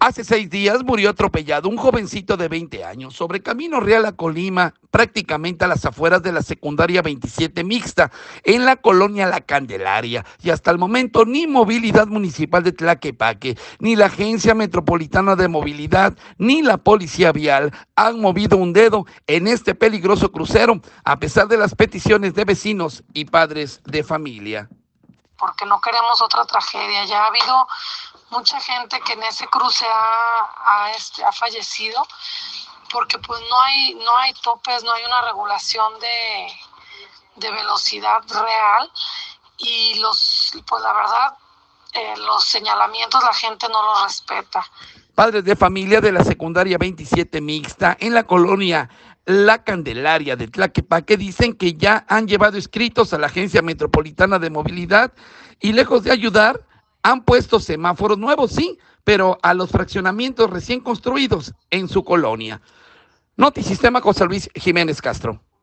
Hace 6 días murió atropellado un jovencito de 20 años sobre Camino Real a Colima, prácticamente a las afueras de la secundaria 27 mixta, en la colonia La Candelaria. Y hasta el momento ni Movilidad Municipal de Tlaquepaque, ni la Agencia Metropolitana de Movilidad, ni la Policía Vial han movido un dedo en este peligroso crucero, a pesar de las peticiones de vecinos y padres de familia. Porque no queremos otra tragedia. Ya ha habido mucha gente que en ese cruce ha fallecido porque pues no hay topes, no hay una regulación de velocidad real y pues la verdad los señalamientos la gente no los respeta. Padres de familia de la secundaria 27 mixta en la colonia La Candelaria de Tlaquepaque dicen que ya han llevado escritos a la Agencia Metropolitana de Movilidad y lejos de ayudar, han puesto semáforos nuevos, sí, pero a los fraccionamientos recién construidos en su colonia. Notisistema José Luis Jiménez Castro.